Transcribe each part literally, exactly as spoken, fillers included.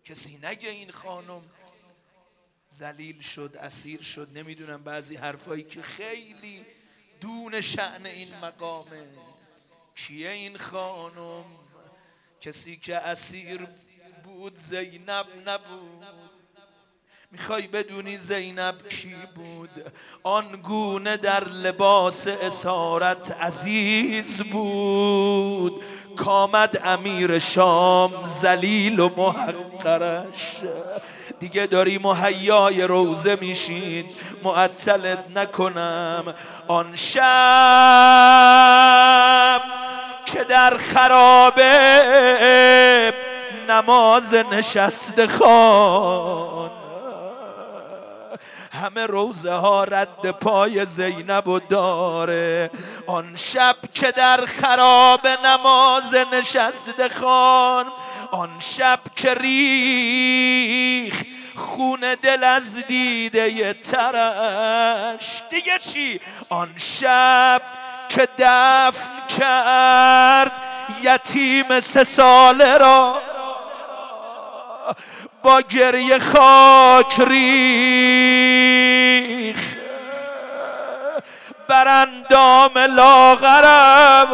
کسی نگه این خانم ذلیل شد، اسیر شد. نمیدونم بعضی حرفایی که خیلی دون شأن این مقامه. کیه این خانم؟ کسی که اسیر بود زینب نبود. میخوای بدونی زینب کی بود؟ آنگونه در لباس اسارت عزیز بود کامد امیر شام ذلیل و محقرش. دیگه داری مهیای روزه میشید، معطلت نکنم. آن شب که در خرابه نماز نشسته خوان، همه روزه ها رد پای زینب و داره. آن شب که در خراب نماز نشسته خان، آن شب که ریخ خون دل از دیده ترش. دیگه چی؟ آن شب که دفن کرد یتیم سه ساله را، با گریه خاک ریخ بر اندام لاغرم.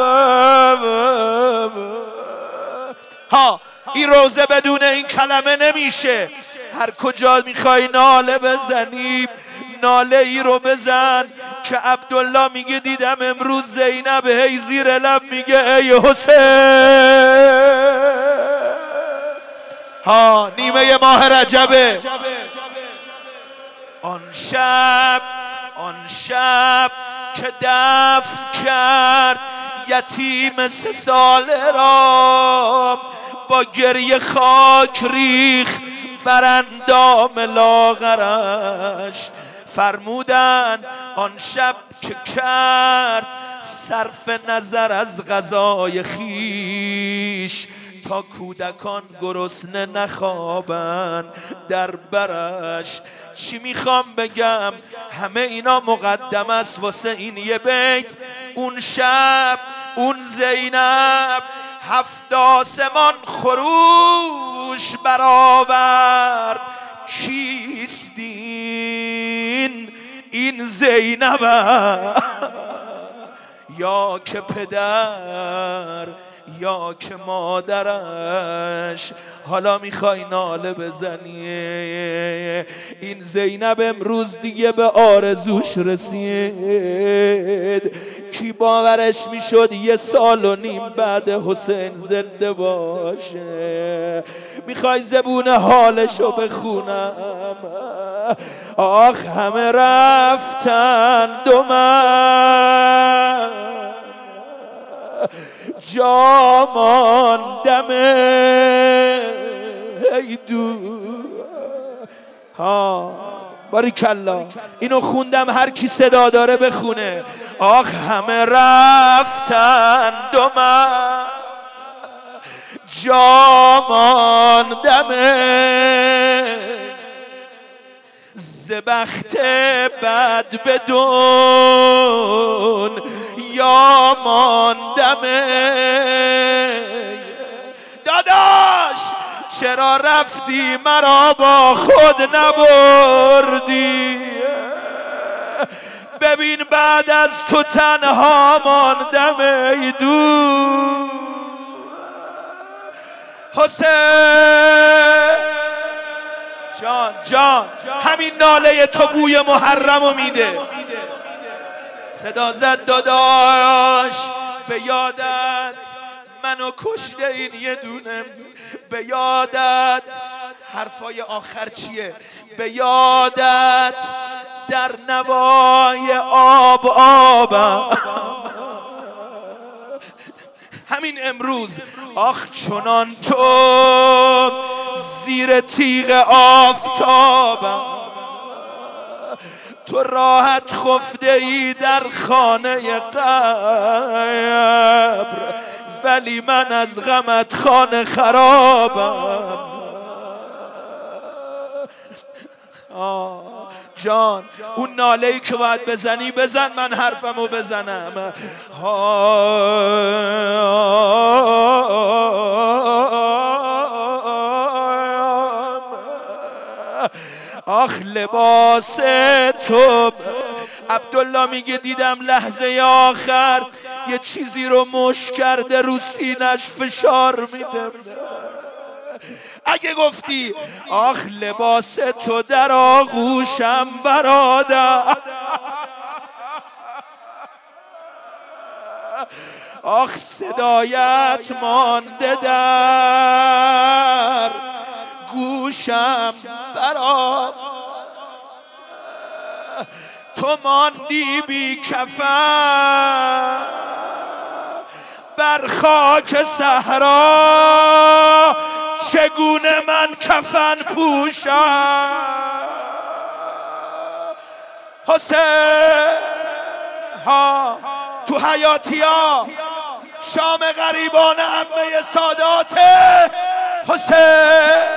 ها این روزه بدون این کلمه نمیشه. هر کجا میخوای ناله بزنی، ناله ای رو بزن که عبدالله میگه دیدم امروز زینب هی زیر لب میگه ای حسین. ها نیمه ماه رجبه. آن شب آن شب که دفن کرد یتیم سه ساله را، با گریه خاک ریخ بر اندام لاغرش. فرمودن آن شب که کرد صرف نظر از غذای خیش، تا کودکان گرسنه نخوابن در برش. چی میخوام بگم؟ همه اینا مقدم است واسه این یه بیت. اون شب اون زینب هفت آسمان خروش برآورد. کیست این؟ این زینب یا که پدر یا که مادرش. حالا میخوای ناله بزنی. این زینب امروز دیگه به آرزوش رسید. کی باورش میشد یه سال و نیم بعد حسین زنده باشه؟ میخوای زبون حالشو بخونم؟ آخ همه رفتند و من جا ماندم ای دور. ها باریکلا اینو خوندم، هر کی صدا داره بخونه. آخ همه رفتند و من جا ماندم ز بخت بد بدون یا ماندم. داداش چرا رفتی مرا با خود نبردی؟ ببین بعد از تو تنها ماندم ای دور. حسین جان جان همین ناله تو بوی محرمو میده. صدا زد داداش به یادت منو کشته این یه دونه. به یادت حرفای آخر چیه؟ به یادت در نوای آب آبم همین امروز. آخ چنان تو زیر تیغ آفتابم، تو راحت خفته ای در خانه قبر، ولی من از غمت خانه خرابم. آه جان اون ناله ای که باید بزنی بزن، من حرفمو بزنم. آخ لباس تو. عبدالله میگه دیدم لحظه آخر یه چیزی رو مش کرده رو سینش فشار میده. اگه گفتی آخ لباس تو در آغوشم برادر، آخ صدایت مانده در گوشم برادر، تو ماندی بی کفن بر خاک صحرا، چگونه من کفن پوشم. حسین ها تو حیاتیا شام غریبان عمه سادات حسین.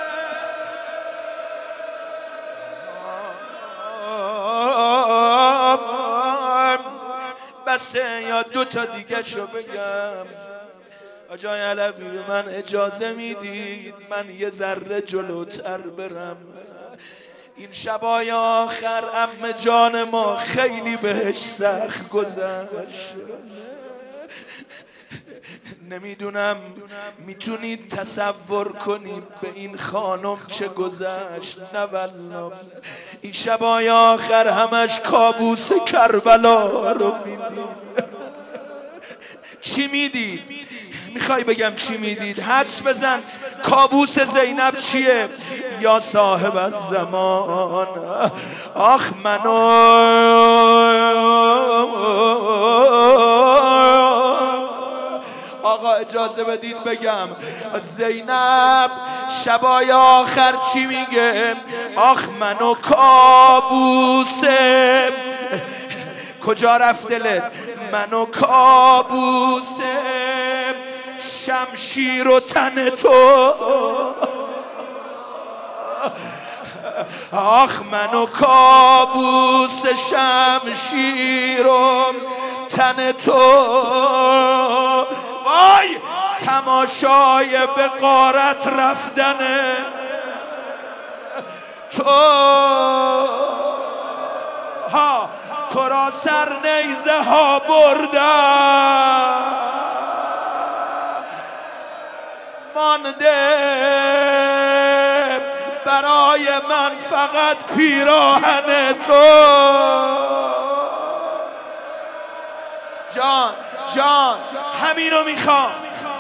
بسه یا دو تا دیگه شو بگم. آجای علوی به من اجازه میدید من یه ذره جلوتر برم؟ این شبای آخر عمه جان ما خیلی بهش سخت گذشت. نمیدونم میتونید تصور کنید به این خانم چه گذشت. نه والله این شبای آخر همش کابوس کربلا رو میدید. چی میدید؟ میخوای بگم چی میدید؟ حدس بزن. کابوس زینب چیه؟ یا صاحب الزمان. آخ منو آقا اجازه بدید بگم. زینب شبای آخر چی میگه؟ آخ منو کابوسه. کجا رفت دلت؟ منو کابوسه شمشیر و تن تو. آخ منو کابوس شمشیر و تن تو. وای تماشای به غارت رفتن تو. ها تو را سر نیزه ها بردن مانده برای من فقط پیراهن تو. جان جان همینو میخوام.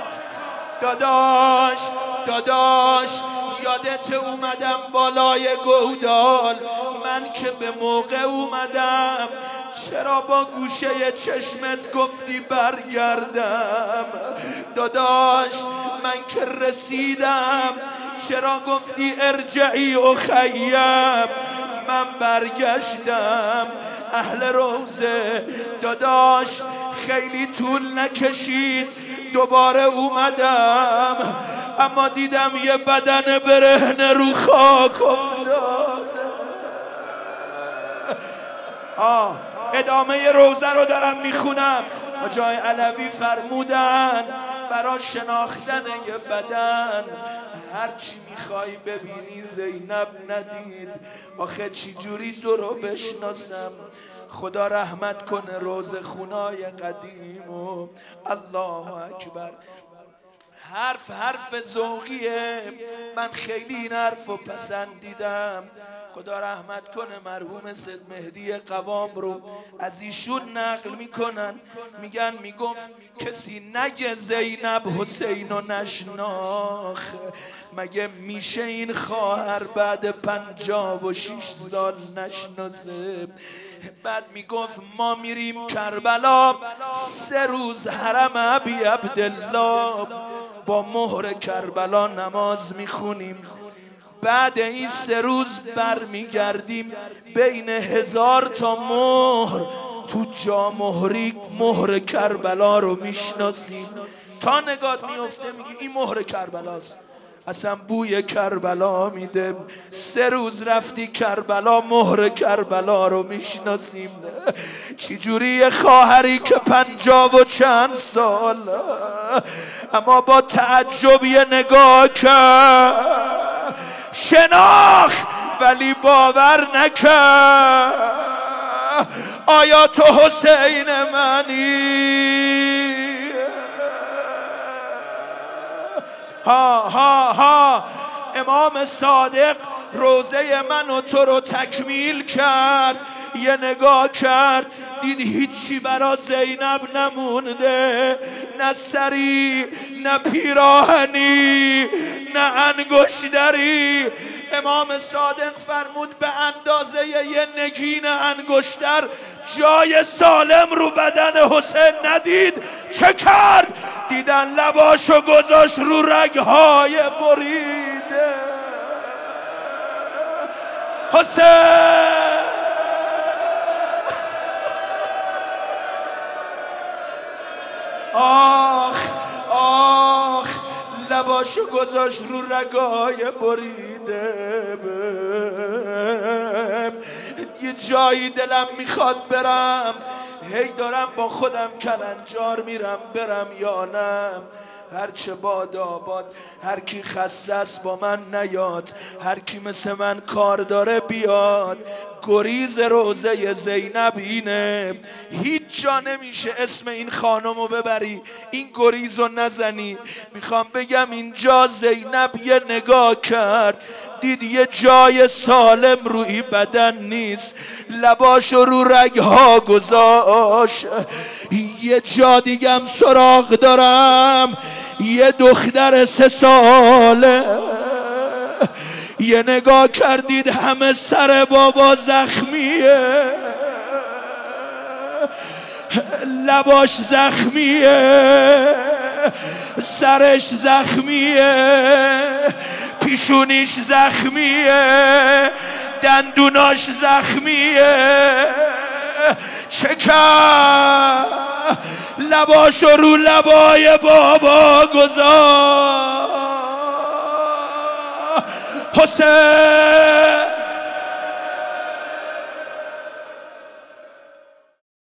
داداش داداش یادت اومدم بالای گودال من که به موقع اومدم چرا با گوشه چشمت گفتی برگردم؟ داداش من که رسیدم چرا گفتی ارجعی اخیم؟ من برگشتم اهل روزه. داداش خیلی طول نکشید دوباره اومدم اما دیدم یه بدن برهنه رو خاک افتاده. آه ادامه روزه رو دارم میخونم. آجای علوی فرمودن برای شناختن یه بدن هرچی میخوای ببینی زینب ندید. آخه چی جوری تو رو بشناسم؟ خدا رحمت کنه روز خونای قدیم و الله اکبر. حرف حرف ذوقیه. من خیلی این حرف رو پسندیدم. خدا رحمت کنه مرحوم سید مهدی قوام رو از ایشون نقل میکنن. میگن میگفت کسی نگه زینب حسین و نشناخ. مگه میشه این خواهر بعد پنجاه و شیش سال نشناسه؟ بعد میگفت ما میریم کربلا سه روز حرم ابی عبدالله با مهر کربلا نماز میخونیم. بعد این سه روز بر میگردیم بین هزار تا مهر تو جا مهری مهر کربلا رو میشناسیم. تا نگات میفته میگی این مهر کربلاست. اصلا بوی کربلا میده. سه روز رفتی کربلا مهر کربلا رو میشناسیم. چی جوری خواهری که پنجاه و چند سال اما با تعجب یه نگاه کرد شناخت ولی باور نکرد آیا تو حسین منی؟ ها ها ها امام صادق روزه من و تو رو تکمیل کرد، یه نگاه کرد دید هیچی برا زینب نمونده، نه سری نه پیراهنی نه انگشتری. امام صادق فرمود به اندازه یه نگین انگشتر جای سالم رو بدن حسین ندید. چه کرد؟ دیدن لباشو گذاشت رو رگهای بریده حسین. آخ آخ لباشو گذاشت رو رگای بریده. یه جایی دلم میخواد برم، هی دارم با خودم کلنجار میرم برم یا نم. هرچه باد آباد، هر کی خسته است با من نیاد، هر کی مثل من کار داره بیاد. گریز روزه زینب اینه، هیچ جا نمیشه اسم این خانمو ببری این گریزو نزنی. میخوام بگم اینجا زینب یه نگاه کرد دید یه جای سالم روی بدن نیست، لباشو رو رگها گذاشت. یه جا دیگم سراغ دارم، یه دختر سه ساله. یه نگاه کردید همه سر بابا زخمیه، لباش زخمیه، سرش زخمیه، پیشونیش زخمیه، دندوناش زخمیه. چه کرد؟ لباشو رو لبای بابا گذاشت. حسین